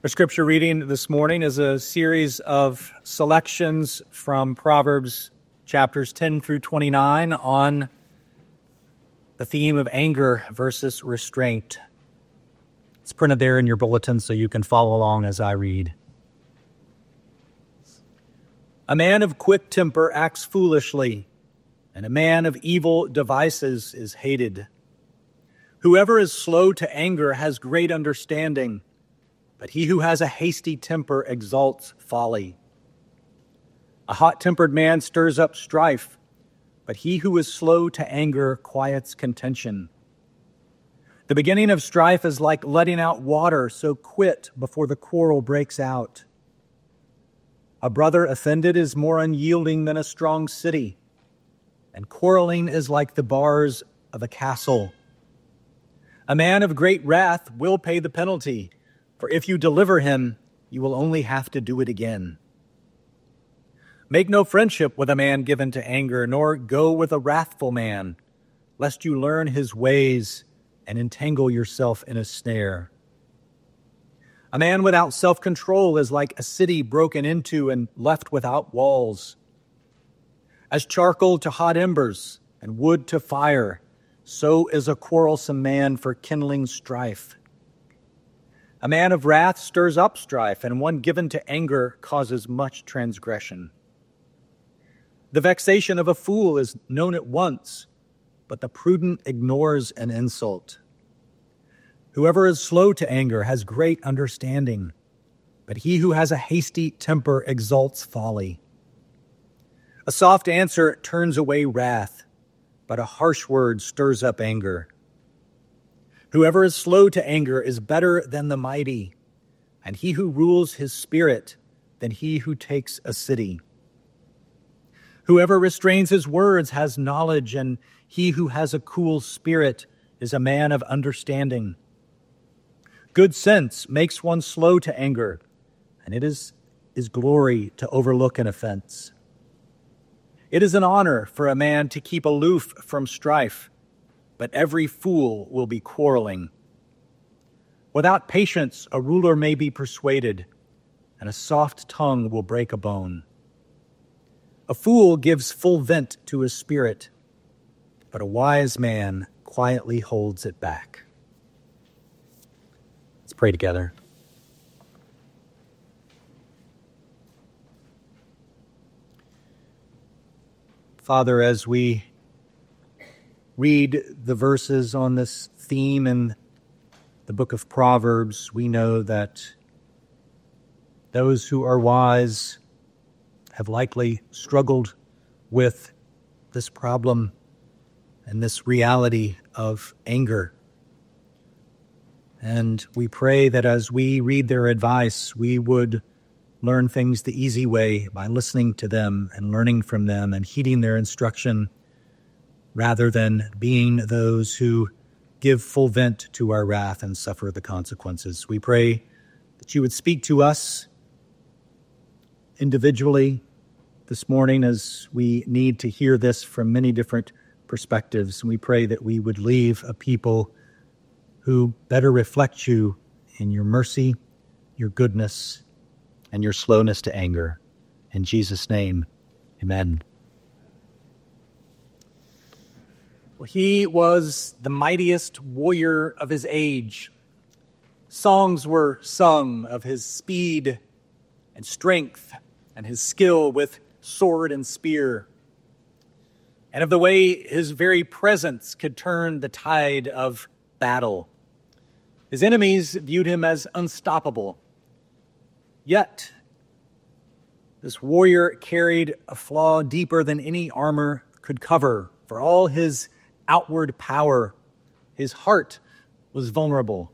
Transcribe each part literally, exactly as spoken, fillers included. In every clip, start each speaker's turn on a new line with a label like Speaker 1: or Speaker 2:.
Speaker 1: Our scripture reading this morning is a series of selections from Proverbs chapters ten through twenty-nine on the theme of anger versus restraint. It's printed there in your bulletin so you can follow along as I read. A man of quick temper acts foolishly, and a man of evil devices is hated. Whoever is slow to anger has great understanding, but he who has a hasty temper exalts folly. A hot-tempered man stirs up strife, but he who is slow to anger quiets contention. The beginning of strife is like letting out water, so quit before the quarrel breaks out. A brother offended is more unyielding than a strong city, and quarreling is like the bars of a castle. A man of great wrath will pay the penalty, for if you deliver him, you will only have to do it again. Make no friendship with a man given to anger, nor go with a wrathful man, lest you learn his ways and entangle yourself in a snare. A man without self-control is like a city broken into and left without walls. As charcoal to hot embers and wood to fire, so is a quarrelsome man for kindling strife. A man of wrath stirs up strife, and one given to anger causes much transgression. The vexation of a fool is known at once, but the prudent ignores an insult. Whoever is slow to anger has great understanding, but he who has a hasty temper exalts folly. A soft answer turns away wrath, but a harsh word stirs up anger. Whoever is slow to anger is better than the mighty, and he who rules his spirit than he who takes a city. Whoever restrains his words has knowledge, and he who has a cool spirit is a man of understanding. Good sense makes one slow to anger, and it is, is glory to overlook an offense. It is an honor for a man to keep aloof from strife, but every fool will be quarreling. Without patience, a ruler may be persuaded, and a soft tongue will break a bone. A fool gives full vent to his spirit, but a wise man quietly holds it back. Let's pray together. Father, as we read the verses on this theme in the book of Proverbs, we know that those who are wise have likely struggled with this problem and this reality of anger. And we pray that as we read their advice, we would learn things the easy way by listening to them and learning from them and heeding their instruction, rather than being those who give full vent to our wrath and suffer the consequences. We pray that you would speak to us individually this morning as we need to hear this from many different perspectives. We pray that we would leave a people who better reflect you in your mercy, your goodness, and your slowness to anger. In Jesus' name, amen. He was the mightiest warrior of his age. Songs were sung of his speed and strength and his skill with sword and spear, and of the way his very presence could turn the tide of battle. His enemies viewed him as unstoppable. Yet, this warrior carried a flaw deeper than any armor could cover. For all his outward power, his heart was vulnerable.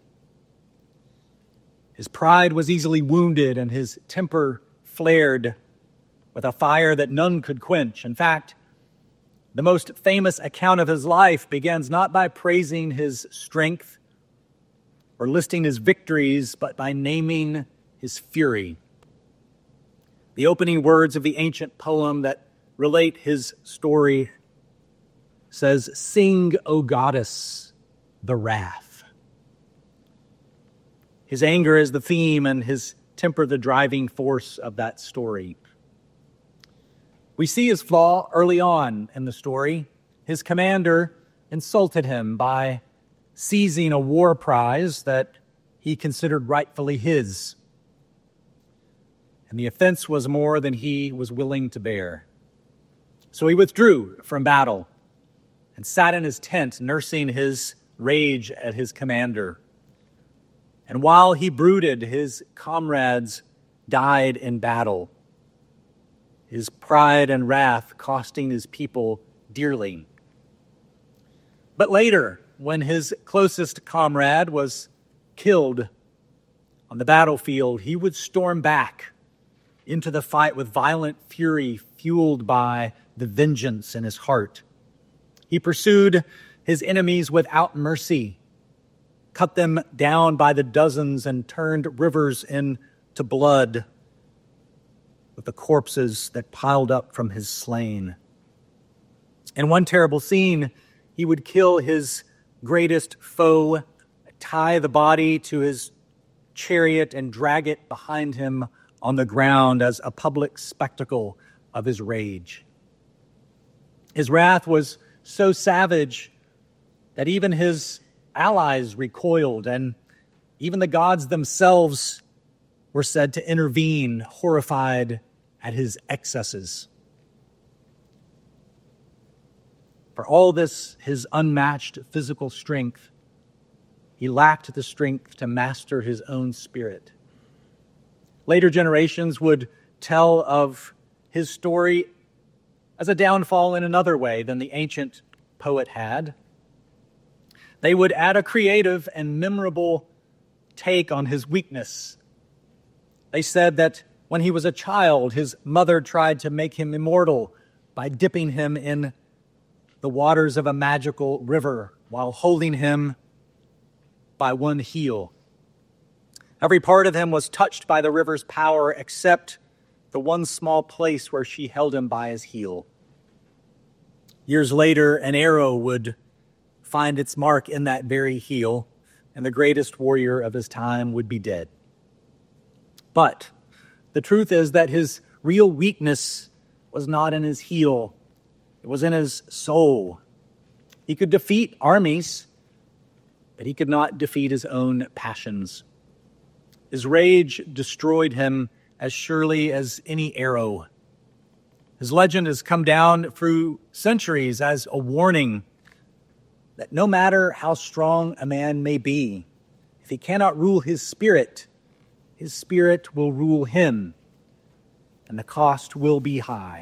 Speaker 1: His pride was easily wounded, and his temper flared with a fire that none could quench. In fact, the most famous account of his life begins not by praising his strength or listing his victories, but by naming his fury. The opening words of the ancient poem that relate his story says, "Sing, O goddess, the wrath." His anger is the theme and his temper the driving force of that story. We see his flaw early on in the story. His commander insulted him by seizing a war prize that he considered rightfully his. And the offense was more than he was willing to bear. So he withdrew from battle and sat in his tent, nursing his rage at his commander. And while he brooded, his comrades died in battle, his pride and wrath costing his people dearly. But later, when his closest comrade was killed on the battlefield, he would storm back into the fight with violent fury, fueled by the vengeance in his heart. He pursued his enemies without mercy, cut them down by the dozens, and turned rivers into blood with the corpses that piled up from his slain. In one terrible scene, he would kill his greatest foe, tie the body to his chariot, and drag it behind him on the ground as a public spectacle of his rage. His wrath was so savage that even his allies recoiled, and even the gods themselves were said to intervene, horrified at his excesses. For all this, his unmatched physical strength, he lacked the strength to master his own spirit. Later generations would tell of his story as a downfall in another way than the ancient poet had. They would add a creative and memorable take on his weakness. They said that when he was a child, his mother tried to make him immortal by dipping him in the waters of a magical river while holding him by one heel. Every part of him was touched by the river's power except the one small place where she held him by his heel. Years later, an arrow would find its mark in that very heel, and the greatest warrior of his time would be dead. But the truth is that his real weakness was not in his heel. It was in his soul. He could defeat armies, but he could not defeat his own passions. His rage destroyed him as surely as any arrow. His legend has come down through centuries as a warning that no matter how strong a man may be, if he cannot rule his spirit, his spirit will rule him, and the cost will be high.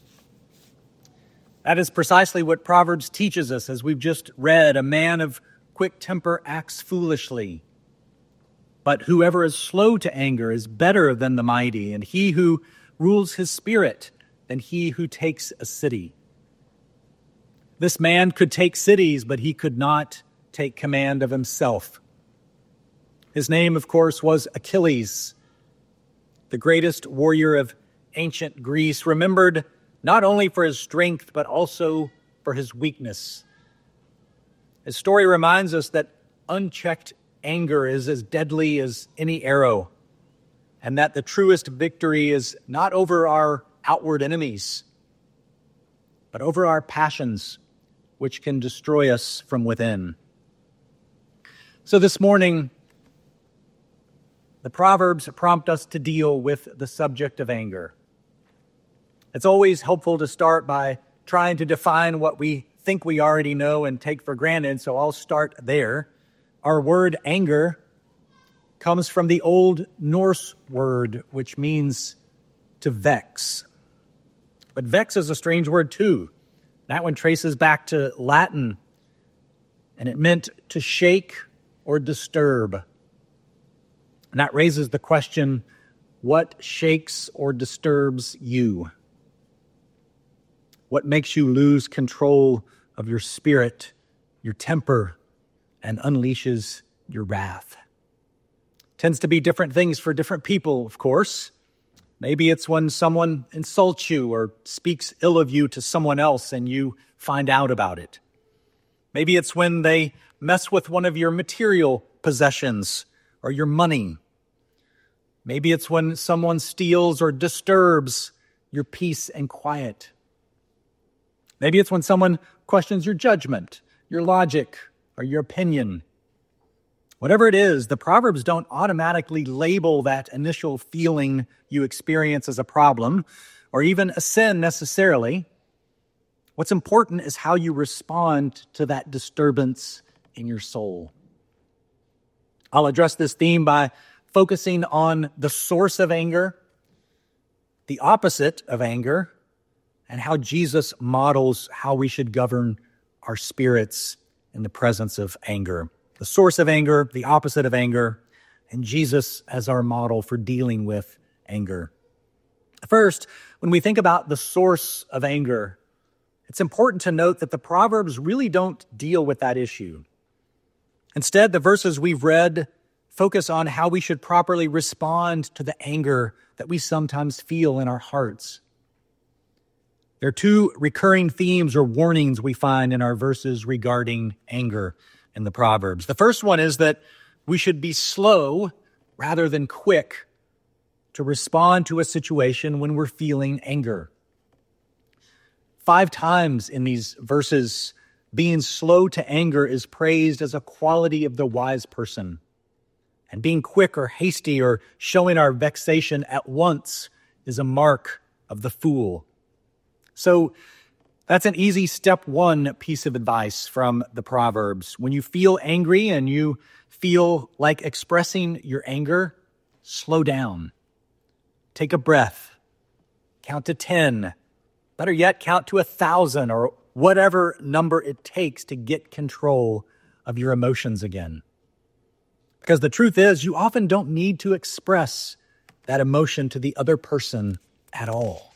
Speaker 1: That is precisely what Proverbs teaches us, as we've just read. A man of quick temper acts foolishly, but whoever is slow to anger is better than the mighty, and he who rules his spirit than he who takes a city. This man could take cities, but he could not take command of himself. His name, of course, was Achilles, the greatest warrior of ancient Greece, remembered not only for his strength, but also for his weakness. His story reminds us that unchecked anger is as deadly as any arrow, and that the truest victory is not over our outward enemies, but over our passions, which can destroy us from within. So this morning, the Proverbs prompt us to deal with the subject of anger. It's always helpful to start by trying to define what we think we already know and take for granted, so I'll start there. Our word anger comes from the Old Norse word, which means to vex. But vex is a strange word too. That one traces back to Latin, and it meant to shake or disturb. And that raises the question, what shakes or disturbs you? What makes you lose control of your spirit, your temper, and unleashes your wrath? Tends to be different things for different people, of course. Maybe it's when someone insults you or speaks ill of you to someone else and you find out about it. Maybe it's when they mess with one of your material possessions or your money. Maybe it's when someone steals or disturbs your peace and quiet. Maybe it's when someone questions your judgment, your logic, or your opinion. Whatever it is, the Proverbs don't automatically label that initial feeling you experience as a problem or even a sin necessarily. What's important is how you respond to that disturbance in your soul. I'll address this theme by focusing on the source of anger, the opposite of anger, and how Jesus models how we should govern our spirits in the presence of anger. The source of anger, the opposite of anger, and Jesus as our model for dealing with anger. First, when we think about the source of anger, it's important to note that the Proverbs really don't deal with that issue. Instead, the verses we've read focus on how we should properly respond to the anger that we sometimes feel in our hearts. There are two recurring themes or warnings we find in our verses regarding anger in the Proverbs. The first one is that we should be slow rather than quick to respond to a situation when we're feeling anger. Five times in these verses, being slow to anger is praised as a quality of the wise person. And being quick or hasty or showing our vexation at once is a mark of the fool. So that's an easy step one piece of advice from the Proverbs. When you feel angry and you feel like expressing your anger, slow down. Take a breath. Count to ten. Better yet, count to a thousand or whatever number it takes to get control of your emotions again. Because the truth is, you often don't need to express that emotion to the other person at all.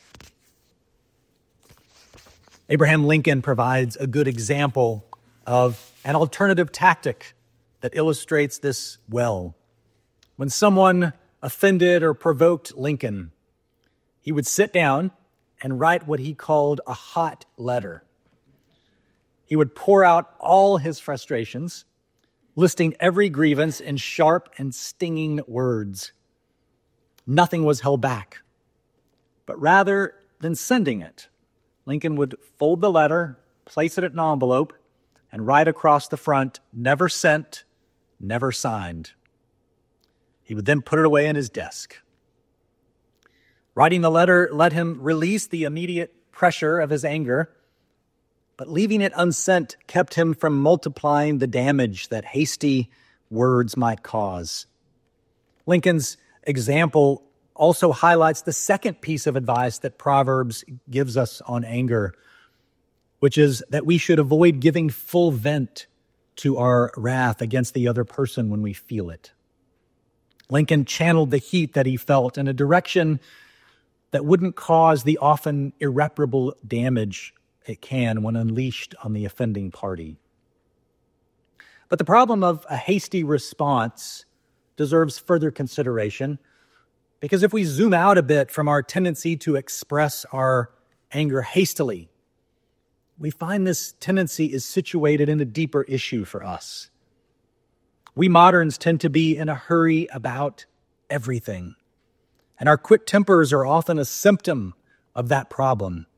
Speaker 1: Abraham Lincoln provides a good example of an alternative tactic that illustrates this well. When someone offended or provoked Lincoln, he would sit down and write what he called a hot letter. He would pour out all his frustrations, listing every grievance in sharp and stinging words. Nothing was held back. But rather than sending it, Lincoln would fold the letter, place it in an envelope, and write across the front, "Never sent, never signed." He would then put it away in his desk. Writing the letter let him release the immediate pressure of his anger, but leaving it unsent kept him from multiplying the damage that hasty words might cause. Lincoln's example also highlights the second piece of advice that Proverbs gives us on anger, which is that we should avoid giving full vent to our wrath against the other person when we feel it. Lincoln channeled the heat that he felt in a direction that wouldn't cause the often irreparable damage it can when unleashed on the offending party. But the problem of a hasty response deserves further consideration, because if we zoom out a bit from our tendency to express our anger hastily, we find this tendency is situated in a deeper issue for us. We moderns tend to be in a hurry about everything, and our quick tempers are often a symptom of that problem.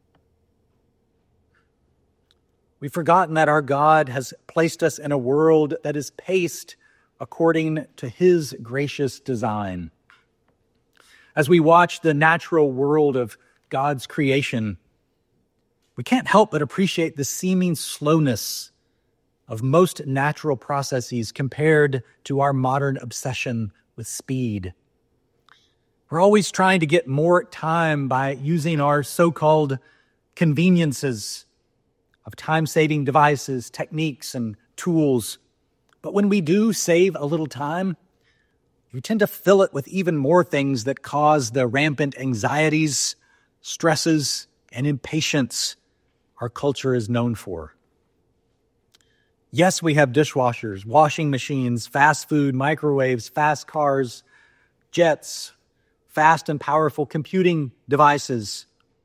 Speaker 1: We've forgotten that our God has placed us in a world that is paced according to His gracious design. As we watch the natural world of God's creation, we can't help but appreciate the seeming slowness of most natural processes compared to our modern obsession with speed. We're always trying to get more time by using our so-called conveniences of time-saving devices, techniques, and tools. But when we do save a little time, we tend to fill it with even more things that cause the rampant anxieties, stresses, and impatience our culture is known for. Yes, we have dishwashers, washing machines, fast food, microwaves, fast cars, jets, fast and powerful computing devices,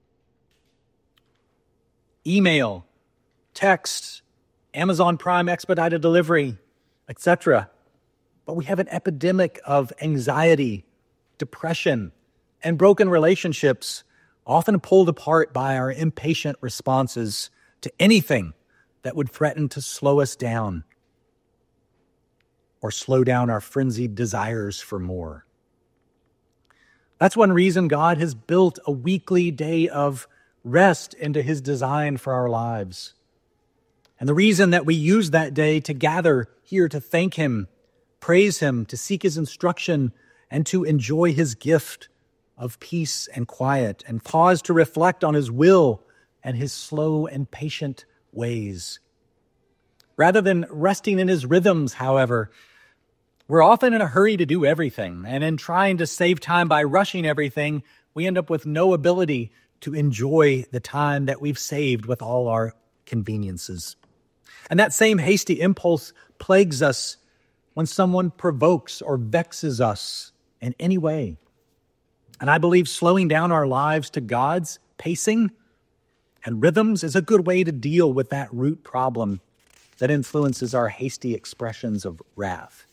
Speaker 1: email, text, Amazon Prime expedited delivery, et cetera. but we have an epidemic of anxiety, depression, and broken relationships, often pulled apart by our impatient responses to anything that would threaten to slow us down or slow down our frenzied desires for more. That's one reason God has built a weekly day of rest into his design for our lives. And the reason that we use that day to gather here to thank him, praise him, to seek his instruction, and to enjoy his gift of peace and quiet, and pause to reflect on his will and his slow and patient ways. Rather than resting in his rhythms, however, we're often in a hurry to do everything, and in trying to save time by rushing everything, we end up with no ability to enjoy the time that we've saved with all our conveniences. And that same hasty impulse plagues us when someone provokes or vexes us in any way. And I believe slowing down our lives to God's pacing and rhythms is a good way to deal with that root problem that influences our hasty expressions of wrath.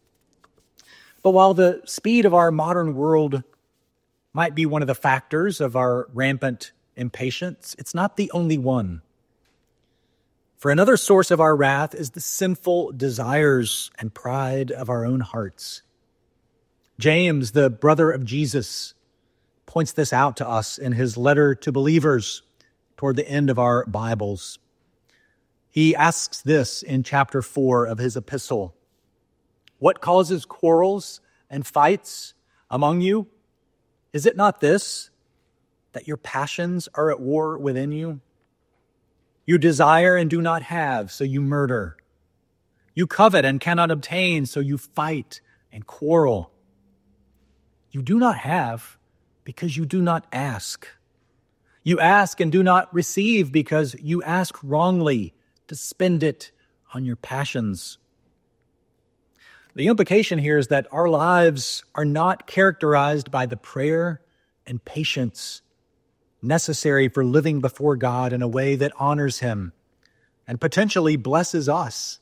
Speaker 1: But while the speed of our modern world might be one of the factors of our rampant impatience, it's not the only one. For another source of our wrath is the sinful desires and pride of our own hearts. James, the brother of Jesus, points this out to us in his letter to believers toward the end of our Bibles. He asks this in chapter four of his epistle: "What causes quarrels and fights among you? Is it not this, that your passions are at war within you? You desire and do not have, so you murder. You covet and cannot obtain, so you fight and quarrel. You do not have because you do not ask. You ask and do not receive because you ask wrongly to spend it on your passions." The implication here is that our lives are not characterized by the prayer and patience necessary for living before God in a way that honors him and potentially blesses us.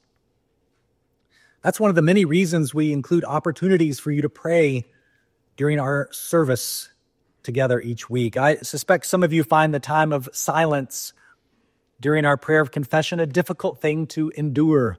Speaker 1: That's one of the many reasons we include opportunities for you to pray during our service together each week. I suspect some of you find the time of silence during our prayer of confession a difficult thing to endure.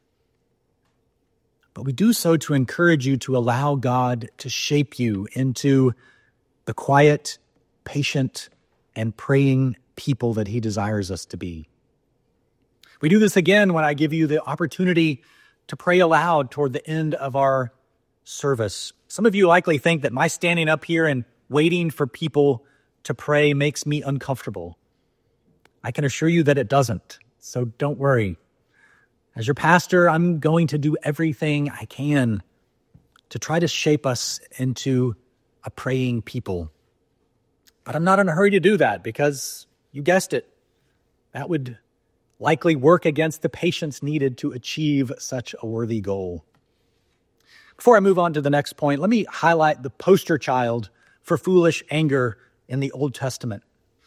Speaker 1: But we do so to encourage you to allow God to shape you into the quiet, patient, and praying people that he desires us to be. We do this again when I give you the opportunity to pray aloud toward the end of our service. Some of you likely think that my standing up here and waiting for people to pray makes me uncomfortable. I can assure you that it doesn't, so don't worry. As your pastor, I'm going to do everything I can to try to shape us into a praying people. But I'm not in a hurry to do that because, you guessed it, that would likely work against the patience needed to achieve such a worthy goal. Before I move on to the next point, let me highlight the poster child for foolish anger in the Old Testament.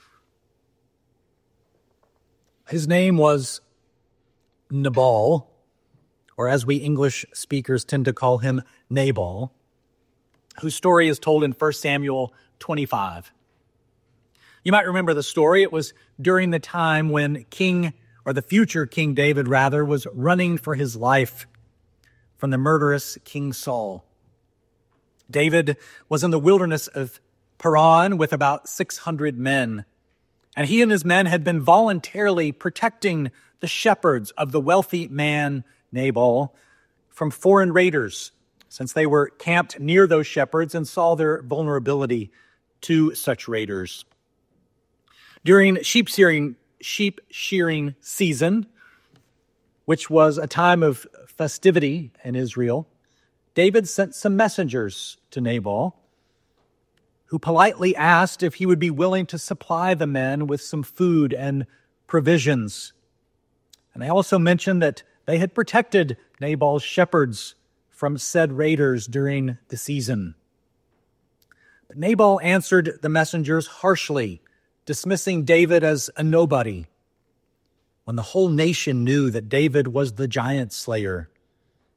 Speaker 1: His name was Nabal, or as we English speakers tend to call him, Nabal, whose story is told in First Samuel twenty-five. You might remember the story. It was during the time when King, or the future King David rather, was running for his life from the murderous King Saul. David was in the wilderness of Paran with about six hundred men, and he and his men had been voluntarily protecting the shepherds of the wealthy man Nabal from foreign raiders, since they were camped near those shepherds and saw their vulnerability to such raiders. During sheep shearing, sheep shearing season, which was a time of festivity in Israel, David sent some messengers to Nabal, who politely asked if he would be willing to supply the men with some food and provisions. And they also mentioned that they had protected Nabal's shepherds from said raiders during the season. But Nabal answered the messengers harshly, dismissing David as a nobody, when the whole nation knew that David was the giant slayer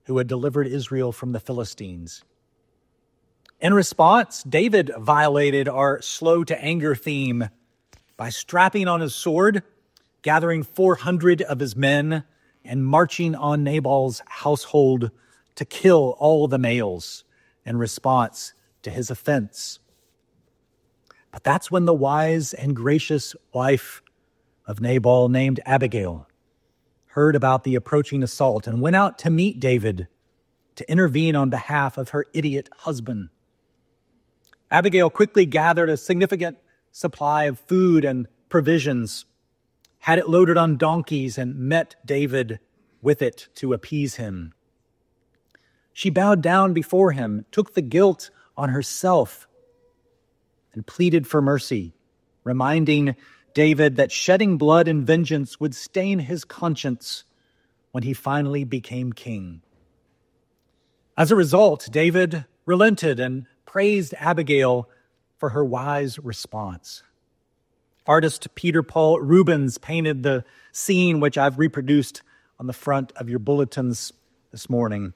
Speaker 1: who had delivered Israel from the Philistines. In response, David violated our slow to anger theme by strapping on his sword, gathering four hundred of his men, and marching on Nabal's household to kill all the males in response to his offense. But that's when the wise and gracious wife of Nabal, named Abigail, heard about the approaching assault and went out to meet David to intervene on behalf of her idiot husband. Abigail quickly gathered a significant supply of food and provisions, had it loaded on donkeys, and met David with it to appease him. She bowed down before him, took the guilt on herself, and pleaded for mercy, reminding David that shedding blood in vengeance would stain his conscience when he finally became king. As a result, David relented and praised Abigail for her wise response. Artist Peter Paul Rubens painted the scene, which I've reproduced on the front of your bulletins this morning.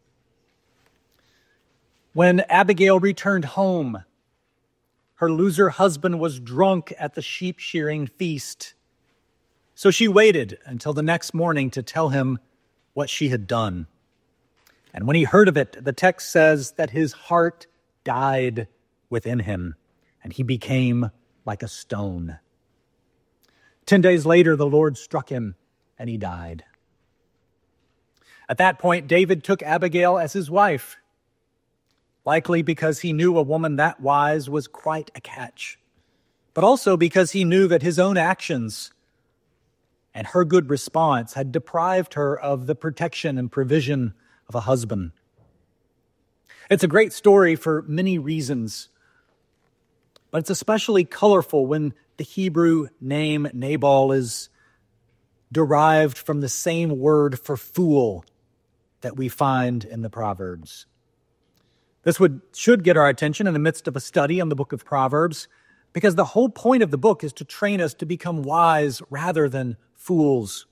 Speaker 1: When Abigail returned home, her loser husband was drunk at the sheep shearing feast. So she waited until the next morning to tell him what she had done. And when he heard of it, the text says that his heart died within him, and he became like a stone. Ten days later, the Lord struck him, and he died. At that point, David took Abigail as his wife, likely because he knew a woman that wise was quite a catch, but also because he knew that his own actions and her good response had deprived her of the protection and provision of a husband. It's a great story for many reasons, but it's especially colorful when the Hebrew name Nabal is derived from the same word for fool that we find in the Proverbs. This would should get our attention in the midst of a study on the book of Proverbs, because the whole point of the book is to train us to become wise rather than fools.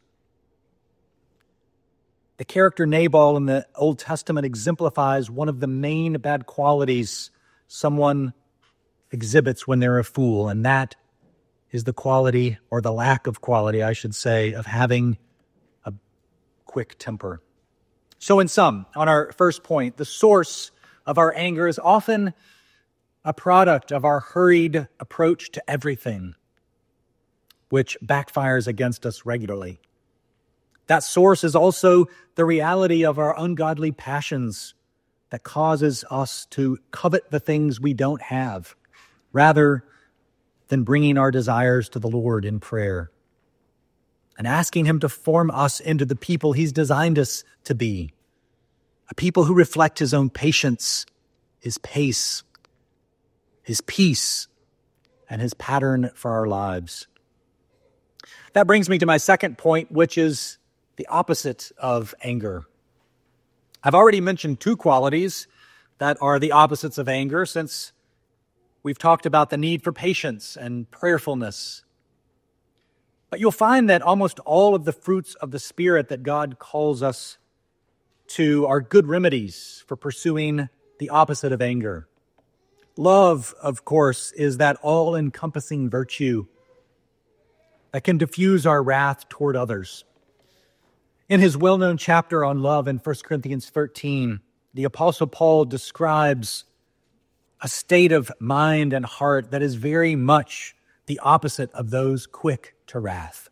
Speaker 1: The character Nabal in the Old Testament exemplifies one of the main bad qualities someone exhibits when they're a fool, and that is the quality, or the lack of quality, I should say, of having a quick temper. So in sum, on our first point, the source of our anger is often a product of our hurried approach to everything, which backfires against us regularly. That source is also the reality of our ungodly passions that causes us to covet the things we don't have, rather than bringing our desires to the Lord in prayer and asking Him to form us into the people He's designed us to be, a people who reflect His own patience, His pace, His peace, and His pattern for our lives. That brings me to my second point, which is the opposite of anger. I've already mentioned two qualities that are the opposites of anger, since we've talked about the need for patience and prayerfulness. But you'll find that almost all of the fruits of the Spirit that God calls us to are good remedies for pursuing the opposite of anger. Love, of course, is that all-encompassing virtue that can diffuse our wrath toward others. In his well-known chapter on love in First Corinthians thirteen, the Apostle Paul describes a state of mind and heart that is very much the opposite of those quick to wrath.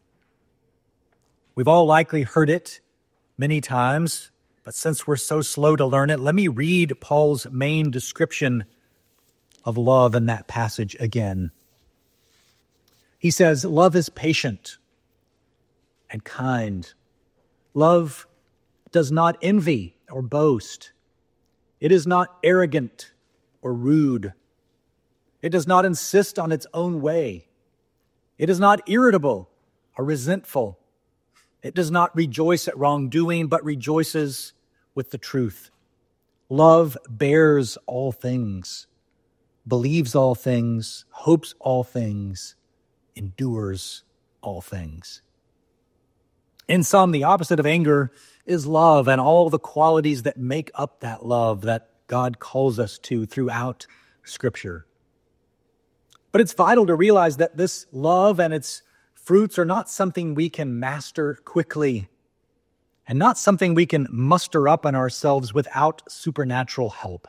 Speaker 1: We've all likely heard it many times, but since we're so slow to learn it, let me read Paul's main description of love in that passage again. He says, "Love is patient and kind. Love does not envy or boast. It is not arrogant or rude. It does not insist on its own way. It is not irritable or resentful. It does not rejoice at wrongdoing, but rejoices with the truth. Love bears all things, believes all things, hopes all things, endures all things." In sum, the opposite of anger is love and all the qualities that make up that love that God calls us to throughout Scripture. But it's vital to realize that this love and its fruits are not something we can master quickly and not something we can muster up in ourselves without supernatural help.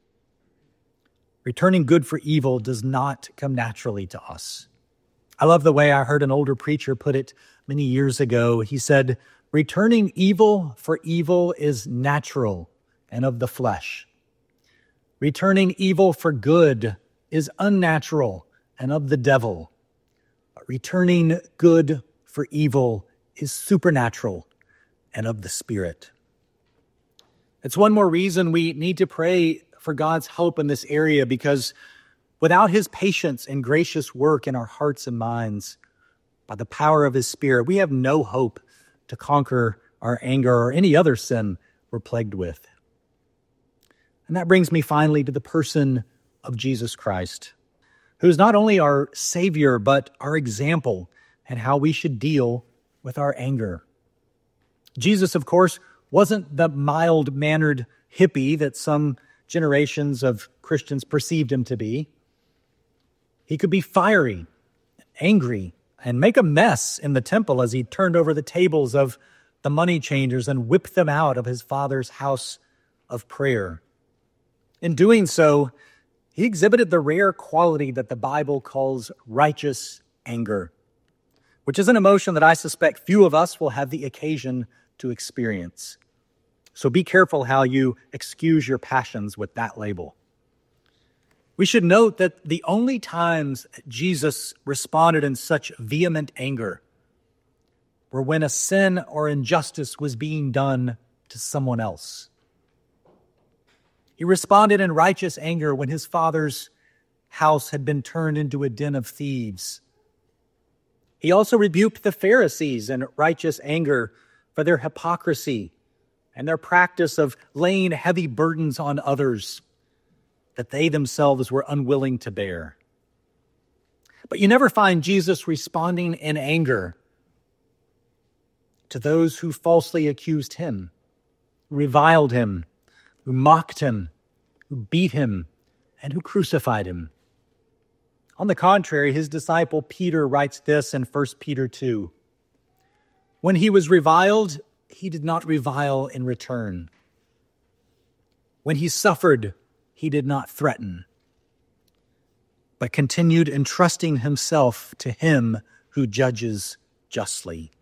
Speaker 1: Returning good for evil does not come naturally to us. I love the way I heard an older preacher put it many years ago. He said, returning evil for evil is natural and of the flesh. Returning evil for good is unnatural and of the devil. But returning good for evil is supernatural and of the Spirit. It's one more reason we need to pray for God's help in this area, because without His patience and gracious work in our hearts and minds, by the power of His Spirit, we have no hope to conquer our anger or any other sin we're plagued with. And that brings me finally to the person of Jesus Christ, who is not only our Savior, but our example and how we should deal with our anger. Jesus, of course, wasn't the mild-mannered hippie that some generations of Christians perceived him to be. He could be fiery, angry, and make a mess in the temple as he turned over the tables of the money changers and whipped them out of his Father's house of prayer. In doing so, he exhibited the rare quality that the Bible calls righteous anger, which is an emotion that I suspect few of us will have the occasion to experience. So be careful how you excuse your passions with that label. We should note that the only times Jesus responded in such vehement anger were when a sin or injustice was being done to someone else. He responded in righteous anger when his Father's house had been turned into a den of thieves. He also rebuked the Pharisees in righteous anger for their hypocrisy and their practice of laying heavy burdens on others that they themselves were unwilling to bear. But you never find Jesus responding in anger to those who falsely accused him, who reviled him, who mocked him, who beat him, and who crucified him. On the contrary, his disciple Peter writes this in First Peter two. When he was reviled, he did not revile in return. When he suffered, he did not threaten, but continued entrusting himself to him who judges justly.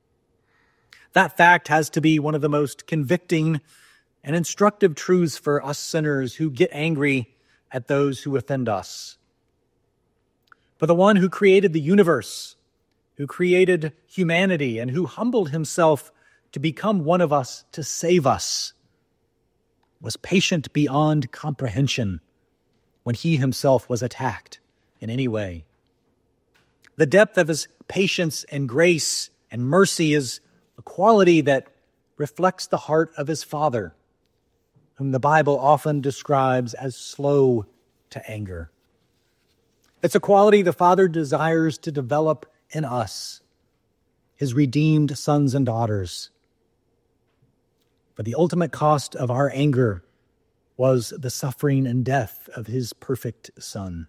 Speaker 1: That fact has to be one of the most convicting and instructive truths for us sinners who get angry at those who offend us. For the one who created the universe, who created humanity, and who humbled himself to become one of us to save us, was patient beyond comprehension when he himself was attacked in any way. The depth of his patience and grace and mercy is a quality that reflects the heart of his Father, whom the Bible often describes as slow to anger. It's a quality the Father desires to develop in us, his redeemed sons and daughters. But the ultimate cost of our anger was the suffering and death of his perfect Son.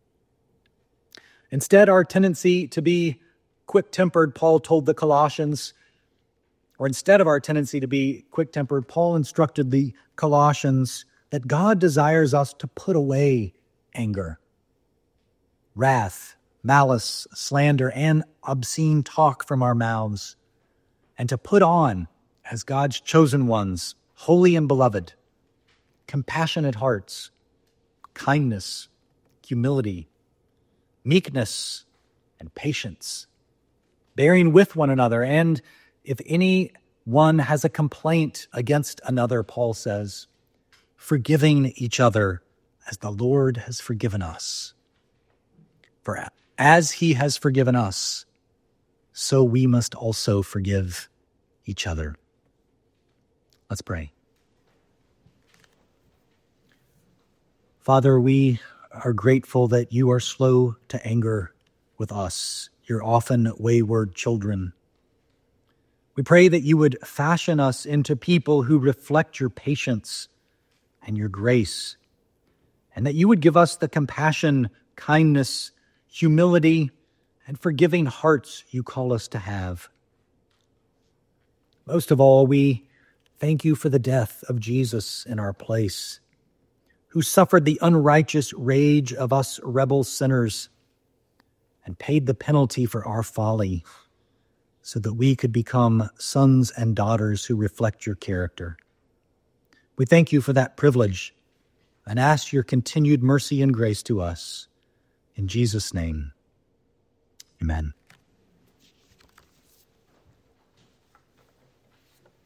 Speaker 1: Instead, our tendency to be quick-tempered, Paul told the Colossians, or instead of our tendency to be quick-tempered, Paul instructed the Colossians that God desires us to put away anger, wrath, malice, slander, and obscene talk from our mouths, and to put on, as God's chosen ones, holy and beloved, compassionate hearts, kindness, humility, meekness, and patience, bearing with one another, and if any one has a complaint against another, Paul says, forgiving each other as the Lord has forgiven us. For as he has forgiven us, so we must also forgive each other. Let's pray. Father, we are grateful that you are slow to anger with us, your often wayward children. We pray that you would fashion us into people who reflect your patience and your grace, and that you would give us the compassion, kindness, humility, and forgiving hearts you call us to have. Most of all, we thank you for the death of Jesus in our place, who suffered the unrighteous rage of us rebel sinners and paid the penalty for our folly so that we could become sons and daughters who reflect your character. We thank you for that privilege and ask your continued mercy and grace to us. In Jesus' name, amen.